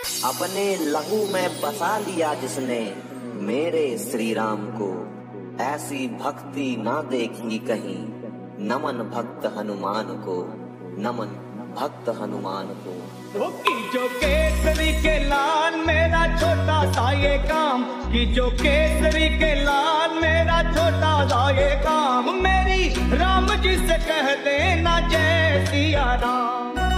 अपने लहू में बसा लिया जिसने मेरे श्री राम को, ऐसी भक्ति ना देखी कहीं। नमन भक्त हनुमान को, नमन भक्त हनुमान को। की जो केसरी के लाल मेरा छोटा सा ये काम, की जो केसरी के लाल मेरा छोटा सा ये काम, मेरी राम जी से कह देना जय सिया राम।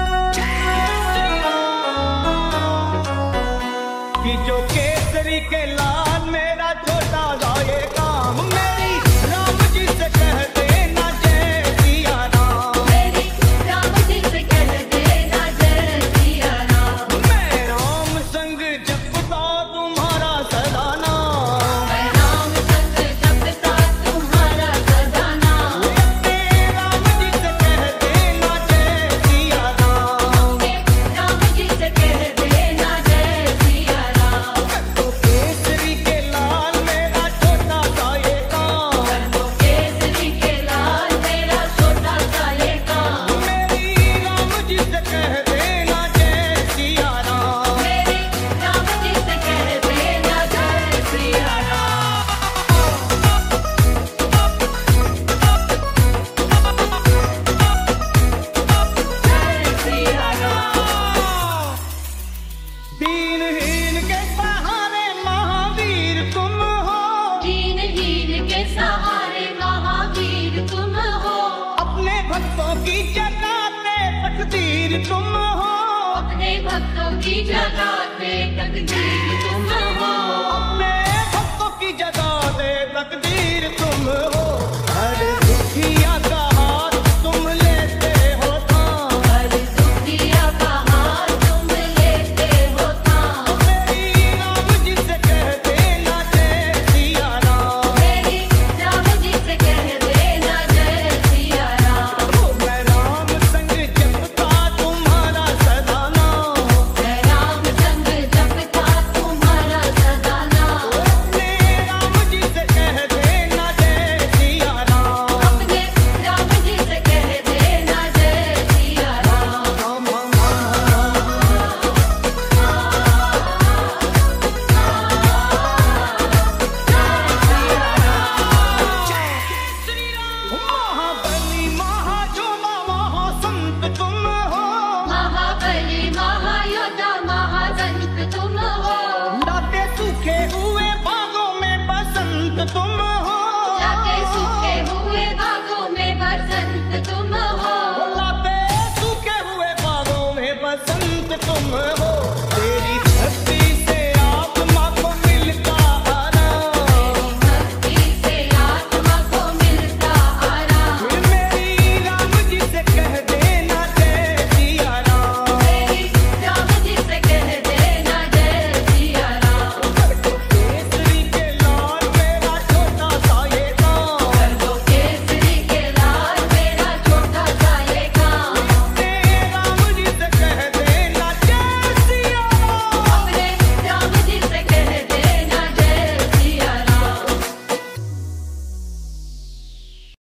कि जो केसरी के लाल मेरा छोटा सा ये काम, मेरी राम जी से कह देना जय सिया राम। मेरी राम जी से कह देना जय सिया राम। मैं राम संग जपता तुम्हारा सदा नाम, मैं राम संग जपता तुम्हारा सदा नाम। अपने राम जी से कह देना जय सिया राम। राम जी से कह देना जय सिया राम। तो केसरी के लाल मेरा छोटा सा ये काम, तो केसरी के लाल मेरा छोटा सा ये काम, मेरी राम जी से कह देना जय सिया राम। मेरी राम जी से कह देना जय सिया राम। जय सिया राम। दीनहीन के सहारे महावीर तुम हो, दीनहीन के सहारे महावीर तुम हो। अपने भक्तों की जगाते तकदीर तुम हो, अपने भक्तों की जगाते तकदीर तुम हो। अपने भक्तों की जगाते तकदीर तुम हो। हर